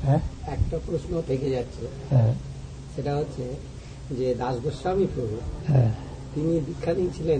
একটা প্রশ্ন থেকে যাচ্ছে, সেটা হচ্ছে যে দাস গোস্বামী প্রভু তিনি দীক্ষা নিয়েছিলেন,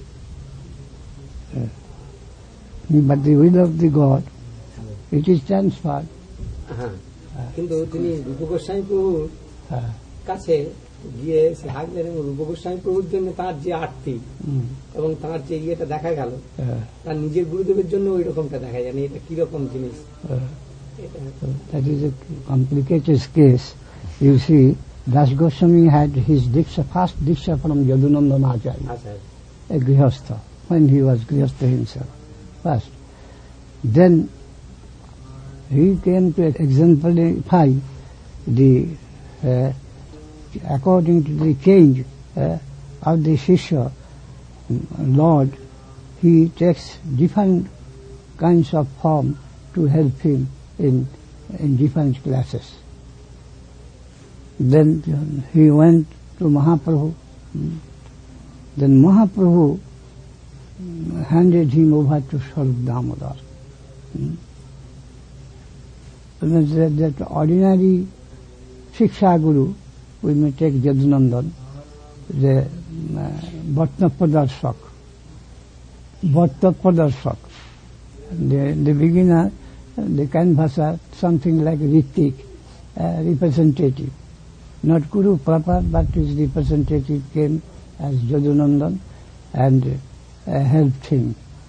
but the will of the God it is transferred. হ্যাঁ, কিন্তু তিনি রূপ গোস্বামী প্রভুর কাছে গিয়ে সে হাঁকলেন এবং রূপ গোস্বামী প্রভুর জন্য তার যে আরতি এবং তার যে ইয়েটা দেখা গেল, তার নিজের গুরুদেবের জন্য ওই রকমটা দেখা যায়নি। এটা কিরকম জিনিস? That is a complicated case. You see, Das Goswami had his diksha, first diksha from Yadunandana Acharya, a grihastha, when he was grihastha himself first. Then he came to exemplify the according to the change of the Shishya, Lord, he takes different kinds of form to help him in different classes. Then he went to Mahaprabhu. Then Mahaprabhu handed him over to Swarup Damodar. That ordinary Shiksha Guru, we may take Jadunandan, the Bhattapadarshak. The beginner, the canvasser, something like Ritik, representative. Not Guru proper, but his representative came as Jadunandan and helped him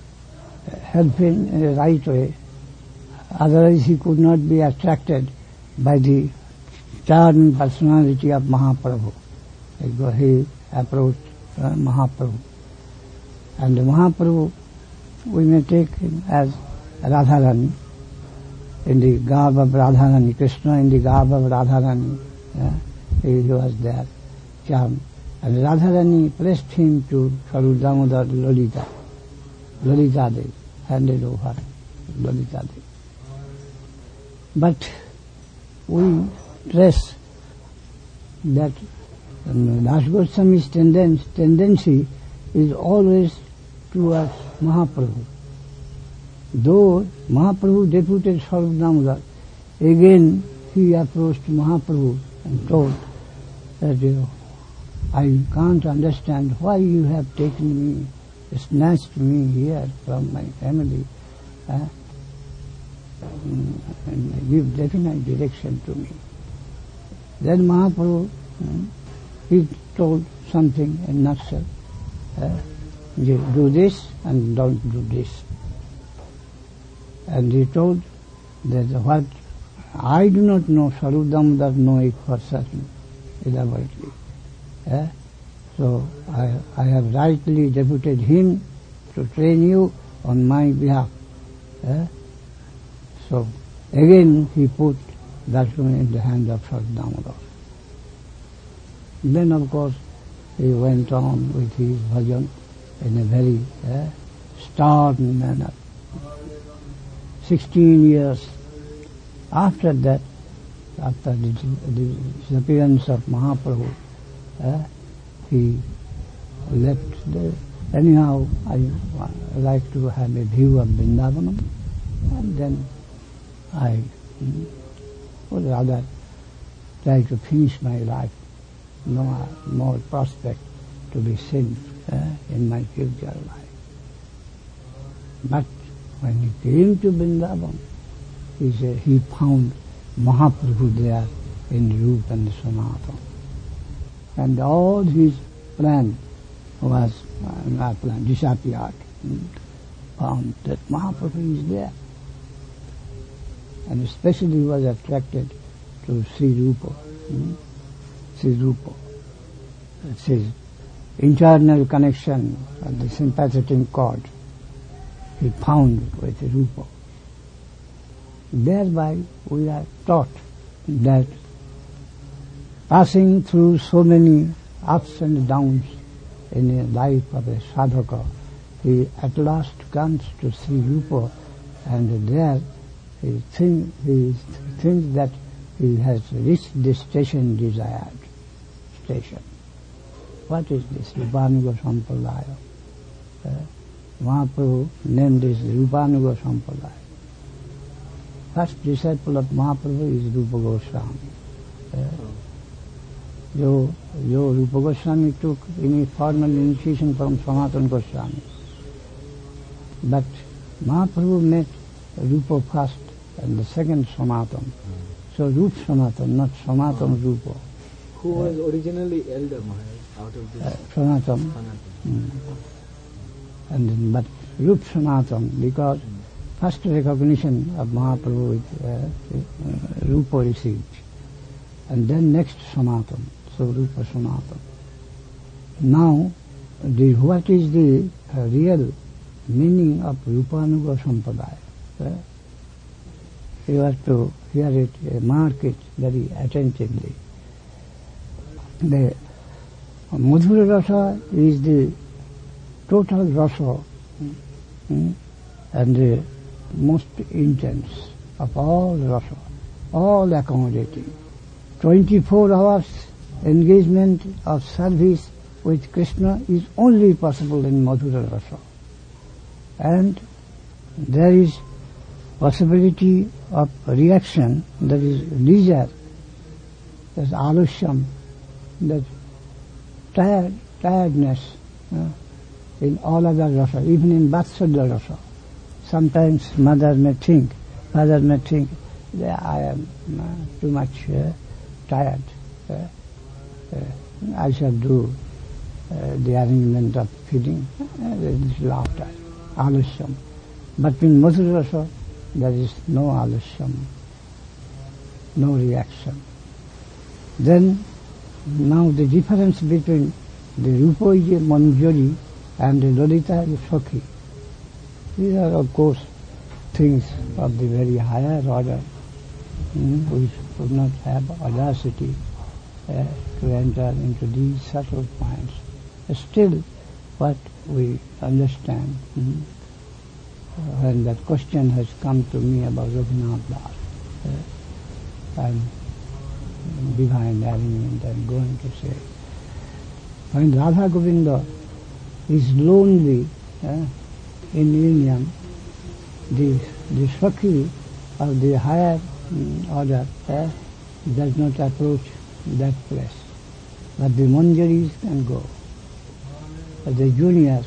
in a right way. Otherwise he could not be attracted by the charming personality of Mahaprabhu. He approached Mahaprabhu. And Mahaprabhu, we may take him as Radharani, in the garb of Radharani, Krishna in the garb of Radharani. He was there, charmed. And Radharani placed him to Swarup Damodar Lalita Devi, handed over Lalita Devi. But we trace that Das Goswami's tendency is always towards Mahaprabhu. Though Mahaprabhu deputed Swarup Damodar, again he approached Mahaprabhu and told that I can't understand why you have taken me, snatched me here from my family, and give definite direction to me. Then Mahaprabhu, he told something in a nutshell, do this and don't do this. And he told that what I do not know, Swarup Damodar know it for certain, elaborately. So I have rightly deputed him to train you on my behalf. So again he put that in the hand of Swarup Damodar. Then of course he went on with his bhajan in a very stern manner. 16 years after that, after the disappearance of Mahaprabhu, he left there. Anyhow, I like to have a view of Vrindavanam, and then I would rather try to finish my life, no more prospect to be seen in my future life. But when he came to Vrindavan, he found Mahaprabhu there in Rupa and Sanatana. And all his plan was disappeared. Found that Mahaprabhu is there. And especially was attracted to Sri Rupa. It's his internal connection of the sympathetic cord he found with Rupa. Thereby we are taught that passing through so many ups and downs in the life of a sadhaka, he at last comes to Sri Rupa, and there he thinks that he has reached the station desired. What is this? Rupanuga Sampradaya. Mahaprabhu named this Rupanuga Sampradaya. first disciple of Mahaprabhu is Rupa Goswami. Rupa Goswami took any formal initiation from Sanatana Goswami. But Mahaprabhu met Rupa first and the second Sanatana. So Rupa Sanatana, not Sanatana Rupa. Who was originally elder Maharaj out of this? Sanatana. And then, but Rupa Sanatana, because first recognition of Mahaprabhu Rupa received. And then next Sanatana. So Rupa Sanatana. Now, what is the real meaning of Rupanuga Sampradaya? You have to hear it, mark it very attentively. The Madhura Rasa is the total rasa and the most intense of all rasa, all accommodating. 24 hours engagement of service with Krishna is only possible in Madhura Rasa. And there is possibility of reaction, that is leisure, that is alusyam, that tiredness in all other rasa, even in Vatsalya Rasa. Sometimes mother may think, father may think, I am too much tired. I shall do the arrangement of feeding. There is laughter, alusyam. But in Madhura Rasa, there is no alusyam, no reaction. Then, now the difference between the Rupoija Manjari and the Lalita Sakhi, these are of course things of the very higher order. We should not have audacity to enter into these subtle points. Still, what we understand, when that question has come to me about Raghunath Das, and divine arrangement, I'm going to say, when Radha Govinda is lonely in union, the Sakhi of the higher order does not approach that place. But the Manjaris can go. The juniors,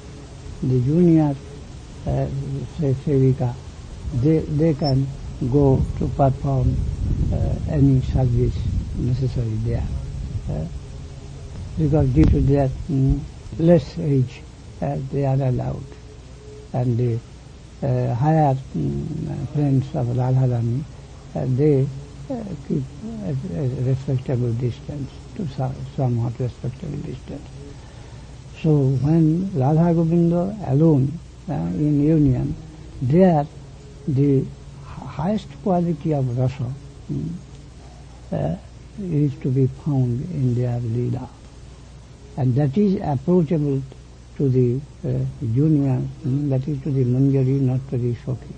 say Sevika, they can go to perform any service necessary there. Because due to their less age, they are allowed. And the higher friends of Radharani, they keep a respectable distance, to somewhat respectable distance. So when Radha Govinda alone in union, there the highest quality of rasa is to be found in their Leela. And that is approachable to the junior, that is to the Manjari, not to the Sakhi.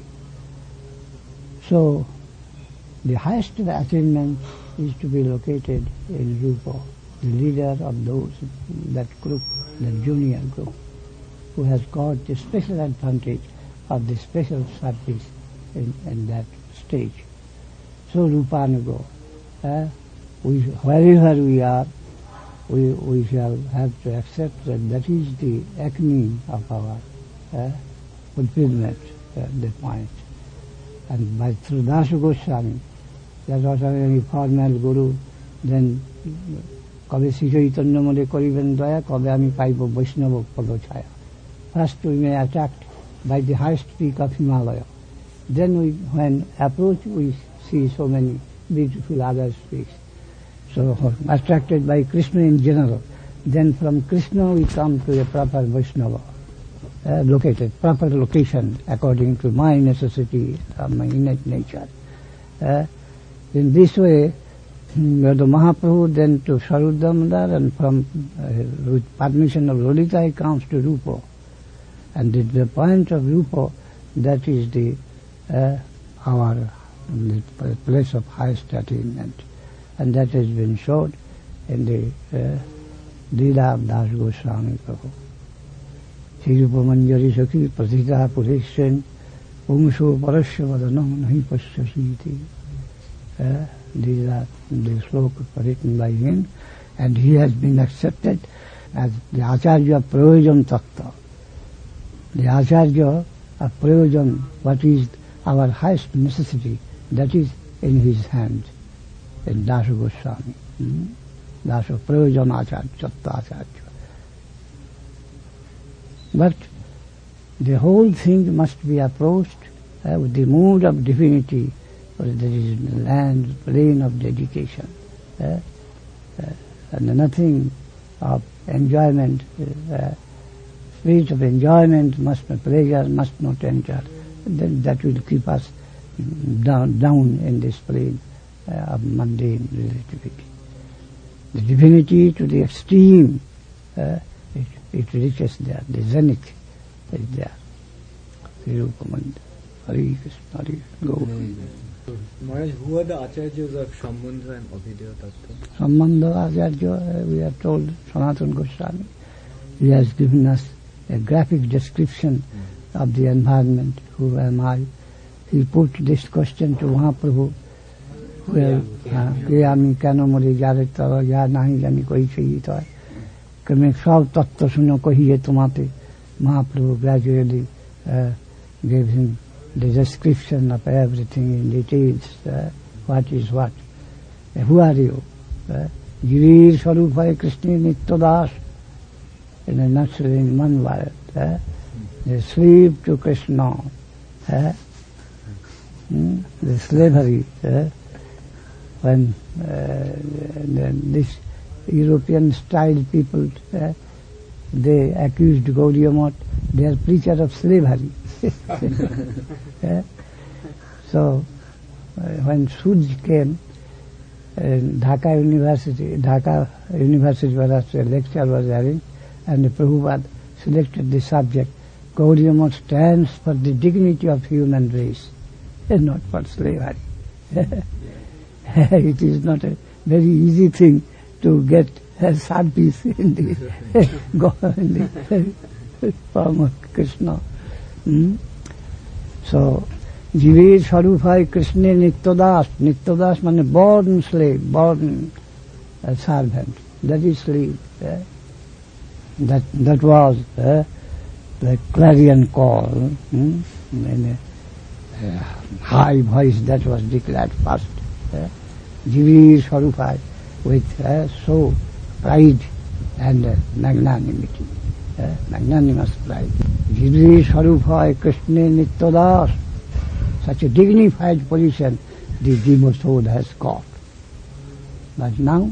So the highest attainment is to be located in Rupa, the leader of those, that group, the junior group, who has got the special advantage of the special service in that stage. So Rupanuga, wherever we are, we shall have to accept that is the acme of our fulfillment, the point. And by through Dasa Goswami, that was any formal guru, then কবে শ্রী চৈতন্য মনে করিবেন দয়া, কবে আমি পাইব বৈষ্ণব পদছায়া. First we may attract by the highest peak of Himalaya. Then when approach, we see so many beautiful other peaks. So attracted by Krishna in general. Then from Krishna we come to a proper Vaishnava, located, proper location according to my necessity, my innate nature. In this way, the Mahaprabhu then to Sarudamdar, and from with permission of Lalita he comes to Rupa. And the point of Rupa, that is the place of highest attainment. And that has been shown in the Leela of Das Goswami Prabhu. Sri Rupa Manjari Sakhi Prathita Purishyan Pungsho parasya vadanam nahi pasyasiti. These are the sloka written by him, and he has been accepted as the Acharya Prayojan Tattva. The Acharya of Prayojan, what is our highest necessity, that is in his hand, in Dasa Goswami. Dasa Prayojan Acharya, Tattva Acharya. But the whole thing must be approached with the mood of divinity, or there is land, plane of dedication, and nothing of enjoyment, spirit of enjoyment must not, pleasure must not enter. Then that will keep us down in this plane of mundane relativity. The divinity to the extreme, it reaches there, the zenith is there. Hari Krishna, Hari Go. Maharaj, who are the acharyas of Sambandha and Abhidya Tattva? Sambandha Acharya, we are told, Sanatana Goswami. He has given us a graphic description of the environment. Who am I? He put this question to Mahaprabhu. कि आमी केन मरे जारे तर या नहीं जानी कोई चाहिए तो कि मैं सब तत्व सुनो कहिए तुम्हारे. Mahaprabhu gradually gave him the description of everything in details, what is what. Who are you? Giri Swarupa Krishna Nityadas, in a nutshell, in one word. The slave to Krishna, the slavery. When this European style people, they accused Gaudiya Math, they are preacher of slavery. So when Suj came, Dhaka University where a lecture was having, and Prabhupada selected the subject, Gaudiya Math stands for the dignity of human race, and not for slavery. It is not a very easy thing to get a service in the form of Krishna. So, Jive Swarupai Krishna Nityadas. Nityadas means born slave, born servant. That is slave. That was the clarion call in a high voice that was declared first. Jive Swarupai, with so pride and magnanimity, magnanimous pride. Jive Swarupai Krishna Nityadas. Such a dignified position the Jiva soul has got. But now,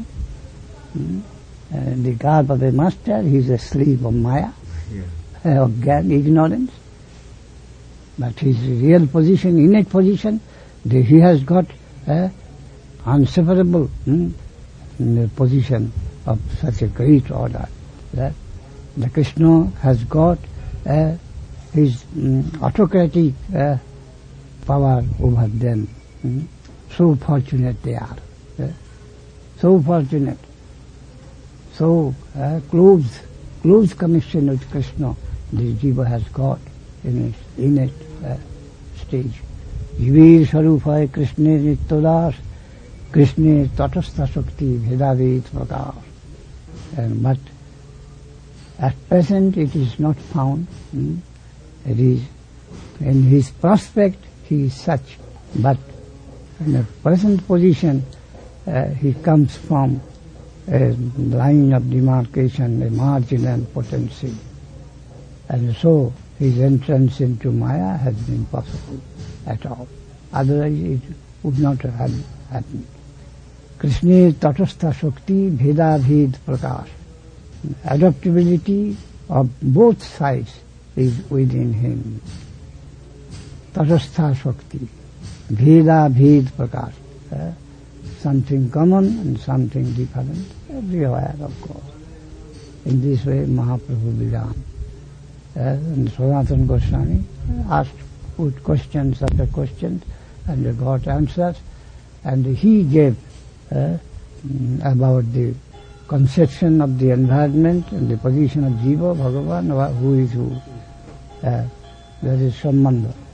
the garb of a master, he is a slave of Maya, of Gyan, ignorance. But his real position, innate position, he has got unseparable position of such a great order. That the Krishna has got his autocratic power over them. So fortunate they are. So fortunate. So close connection with Krishna the Jiva has got in its innate stage. Jive Swarupaya Krishna Nityadas, Krishna Tatastha Shakti Vedavet Prakash. But at present it is not found. It is in his prospect he is such, but in the present position he comes from a line of demarcation, a marginal potency, and so his entrance into Maya has been possible at all. Otherwise it would not have happened. Krishna Tatastha Shakti Bhedabhed Prakash. Adaptability of both sides is within him. Tatastha Shakti, Bhedabhed Prakash. Something common and something different, everywhere of course. In this way Mahaprabhu began. And Sanatana Goswami put questions after questions and got answers, and he gave about the conception of the environment and the position of Jiva, Bhagavan, who is who. There is Sambandha.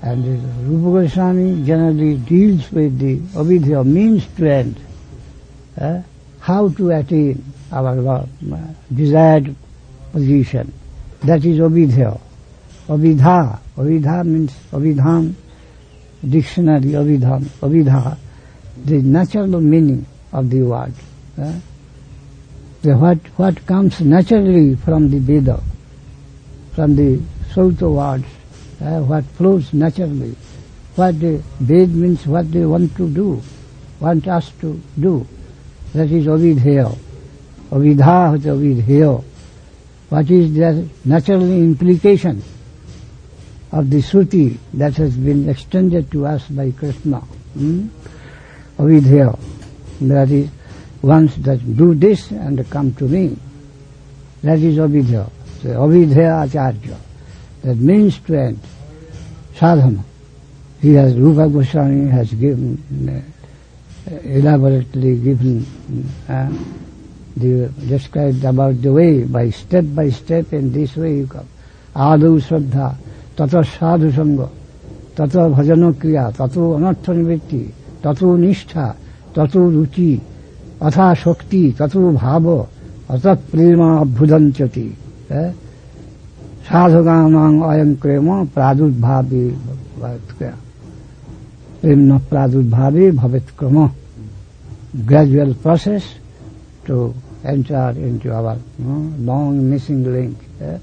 And Rupa Goswami generally deals with the Abhidhya, means to end, how to attain our desired position. That is Abhidhya. Abhidha. Abhidha means Abhidhan, dictionary Abhidhan. Abhidha, the natural meaning of the word. What comes naturally from the Veda, from the Sutta words, what flows naturally. What the Ved means what they want to do, want us to do. That is Abhidheya. Abhidha is Abhidheya. What is the natural implication of the Shruti that has been extended to us by Krishna? Abhidheya. That is, once that do this and come to me. That is Abhidheya. So Abhidheya Acharya. That means to end. Sadhana. Rupa Goswami has given, elaborately given, described about the way, by step, in this way you come. Ādau Shraddha, tato sadhu sangha, tato bhajana kriya, tato anartha nivritti, tato nishtha, tato ruchi, atha shakti, tato bhava, atat prema abhudanchati. Sadhugamang ayam krema pradudbhavi bhavetkya. Premna pradudbhavi bhavetkama. Gradual process to enter into our long missing link.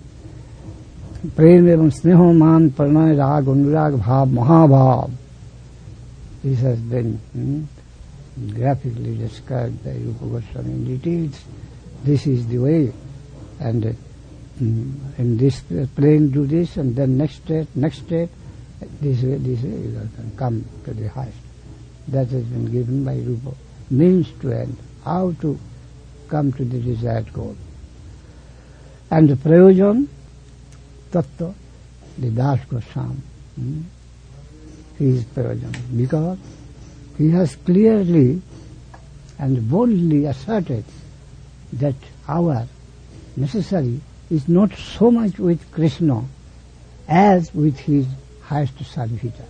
Prem evam sneho man pranay rag anurag bhav mahabhav. This has been graphically described by Rupa Goswami in details. This is the way, and in this plane do this, and then next step, this way you can come to the highest. That has been given by Rupa. Means to end, how to come to the desired goal. And the Prayojan, Tattva, the Das Goswami, he is Prayojan, because he has clearly and boldly asserted that our necessary is not so much with Krishna as with his highest servitor.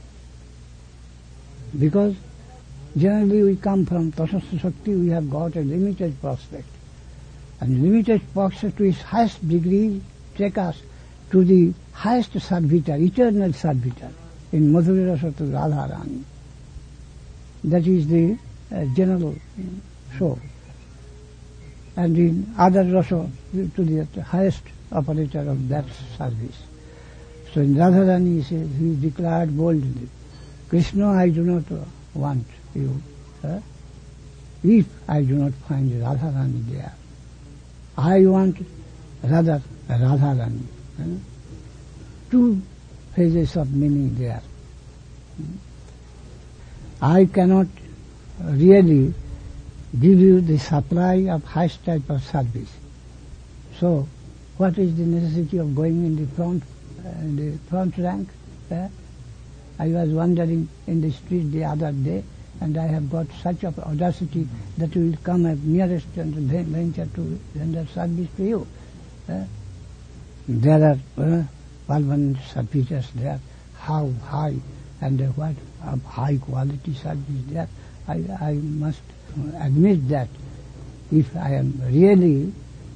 Because generally we come from Tasasya Shakti, we have got a limited prospect. And limited prospect to its highest degree take us to the highest servitor, eternal servitor, in Madhurya Rasa to Radharani. That is the general show. And in other rasa to the highest operator of that service. So in Radharani he declared boldly, Krishna, I do not want you. If I do not find Radharani there, I want rather Radharani. Two phases of meaning there. I cannot really give you the supply of highest type of service. So, what is the necessity of going in the front rank? I was wandering in the street the other day, and I have got such of audacity that will come at nearest and venture to render service to you. There are permanent servitors there. How high and what high quality service there. I must admit that if I am really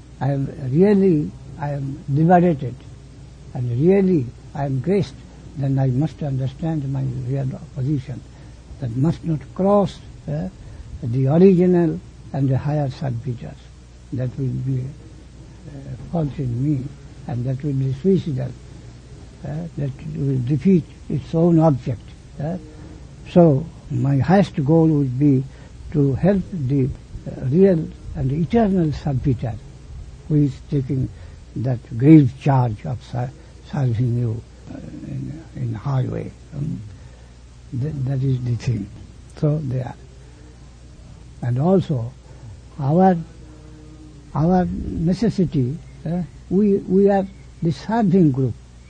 liberated and really I am graced, then I must understand my real position. That must not cross the original and the higher servitors. That will be fault in me, and that will be suicidal. That will defeat its own object. So my highest goal would be to help the real and eternal servitor who is taking that grave charge of serving you in high way. That is the thing. So there. And also our necessity, we are the serving group.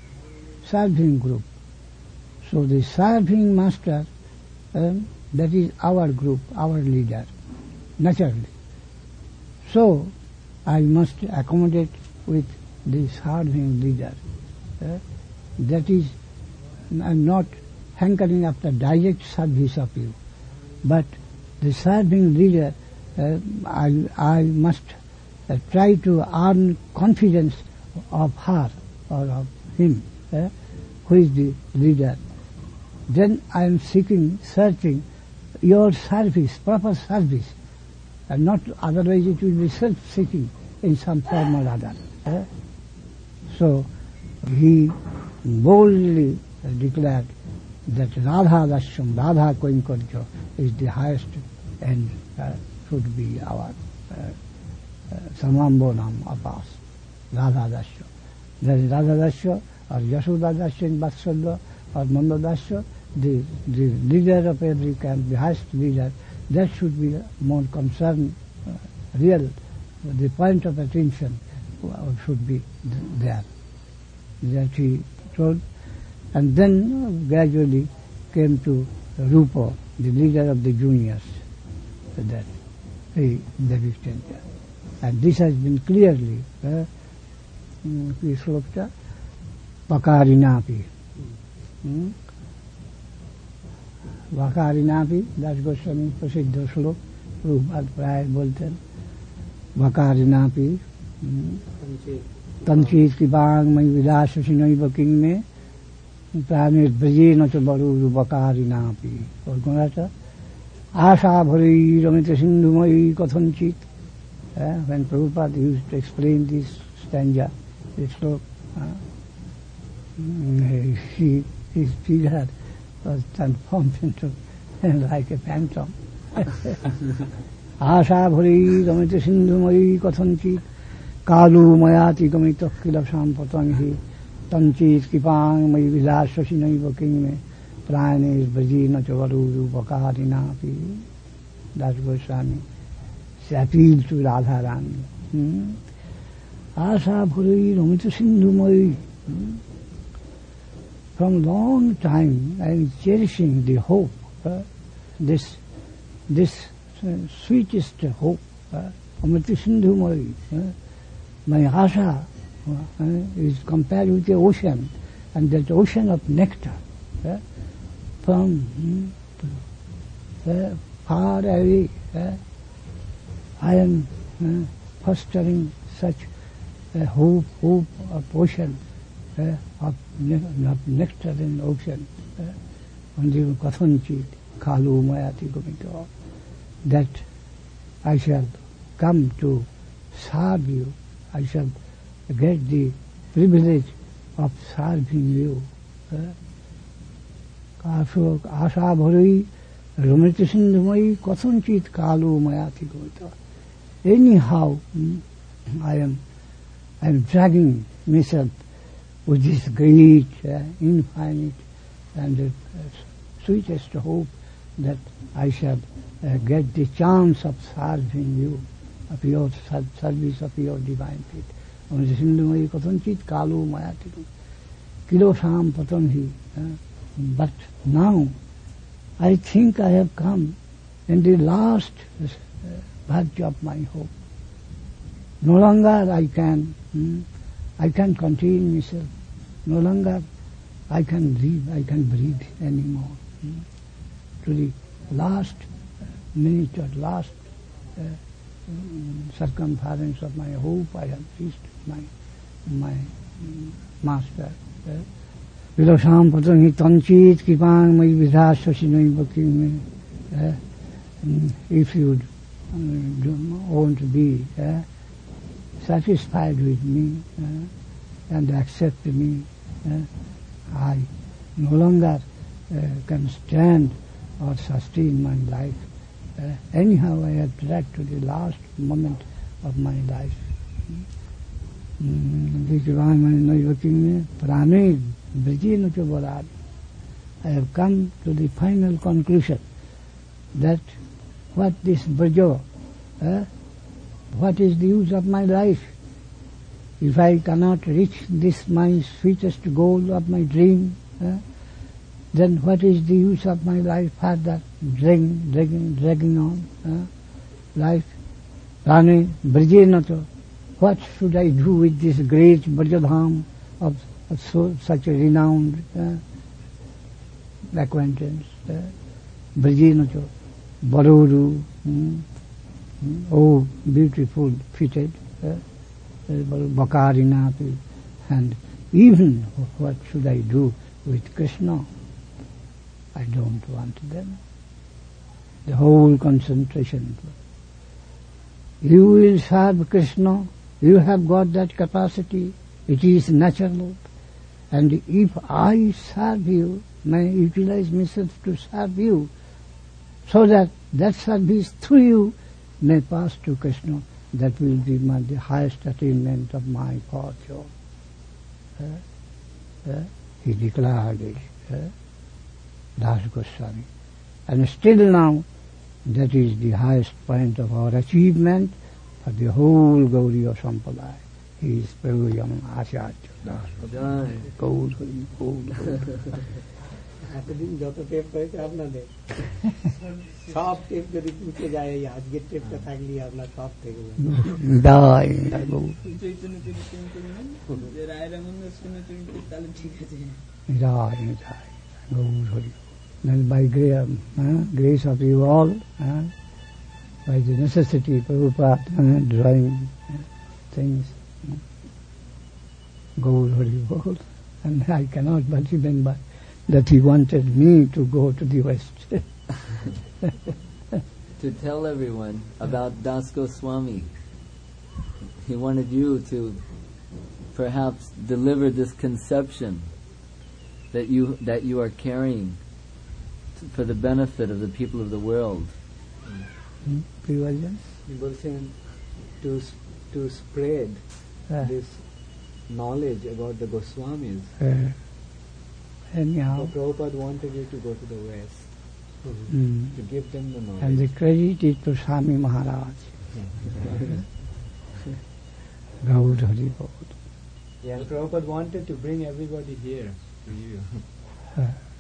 So the serving master, that is our group, our leader, naturally. So I must accommodate with the serving leader. That is I'm not hankering after direct service of you, but the serving leader, I must try to earn confidence of her or of him, who is the leader. Then I am searching your service, proper service, and not otherwise it will be self-seeking in some form or other. So he boldly declared that Radha Dashyam, Radha Kainkarya is the highest end, should be our Samambonam of us, Radha Dasya. There is Radha Dasya or Yashoda Dasya in Vatsalya or Nanda Dasya, the leader of every camp, the highest leader, that should be more concern, real, the point of attention should be there. That he told. And then gradually came to Rupa, the leader of the juniors, that he extended. And this has been clearly Slokta Vakarinapi. Vakarinapi, Das Goswami प्रसिद्ध श्लोक रूपपाद प्राय बोलते हैं Vakarinapi तंचीत की बांग मई विलास सिनोई baking में प्राणेर ब्रजे न च बरु Vakarinapi. और कौन था आशा भरी Ramit सिंधुमयी कथनचित. When Prabhupada used to explain this stanza, this sloka, his figure was transformed into like a phantom. Asha bhari ramita sindhumayi kathanchit kalu mayati gamita kilasam patanghi tanchit kipang mayi vilasa sinaiva kingme pranes brajina chavaru Vakarinapi. Das Goswami appeal to Radharani. Asha bhuri ramita sindhumayi. From long time I am cherishing the hope, this sweetest hope, Amrita Sindhumayi. My asha is compared with the ocean, and that ocean of nectar from far away. I am fostering such a hope of ocean, of nectar in ocean, on the Kathanchit, Kalu Mayati Gomito, that I shall come to serve you, I shall get the privilege of serving you. Asha Bhari Ramita Sindhumayi Kathanchit Kalu Mayati Gomito. Anyhow, I am dragging myself with this great, infinite, and sweetest hope that I shall get the chance of serving you, of your service of your divine feet. Sindhumayi Kathanchit Kalu Mayati Kilosam Patanhi. But now I think I have come in the last verge of my hope. No longer I can contain myself. No longer I can breathe anymore. To the last minute or last circumference of my hope, I have reached my master. Vilasham patangi tanchit kipang mai vidhasya sinoi baking. If you want to be satisfied with me and accept me, I no longer can stand or sustain my life. Anyhow, I have dragged to the last moment of my life. I have come to the final conclusion that what this Braja, what is the use of my life? If I cannot reach this my sweetest goal of my dream, then what is the use of my life further? Dragging on life. Rane Brajenato. What should I do with this great Brajadham of such a renowned acquaintance. Brajinacho, Barodu, oh, beautiful fitted, Bakarinapi, and even what should I do with Krishna? I don't want them. The whole concentration. You will serve Krishna, you have got that capacity, it is natural. And if I serve you, may utilize myself to serve you, so that that service through you may pass to Krishna, that will be the highest attainment of my fortune. He declared it, Das Goswami. And still now, that is the highest point of our achievement for the whole Gauriya Sampradaya. He is Prabhu Acharya Das Goswami. এতদিন যত tape হয়েছে আপনাদের সব tape যদি টুটে যায় এই আজকের টেপটা থাকলে আপনার সব থেকে by grace of you all, by the necessity Prabhupada drawing things, Gaur Hari Bol, and I cannot but remember that he wanted me to go to the West. To tell everyone about Das Goswami. He wanted you to perhaps deliver this conception that you are carrying for the benefit of the people of the world. To spread this knowledge about the Goswamis. Anyhow, so Prabhupada wanted you to go to the West to give them the knowledge. And the credit is to Swami Maharaj. Gaur Hari Bol. Yeah, Prabhupada wanted to bring everybody here to you.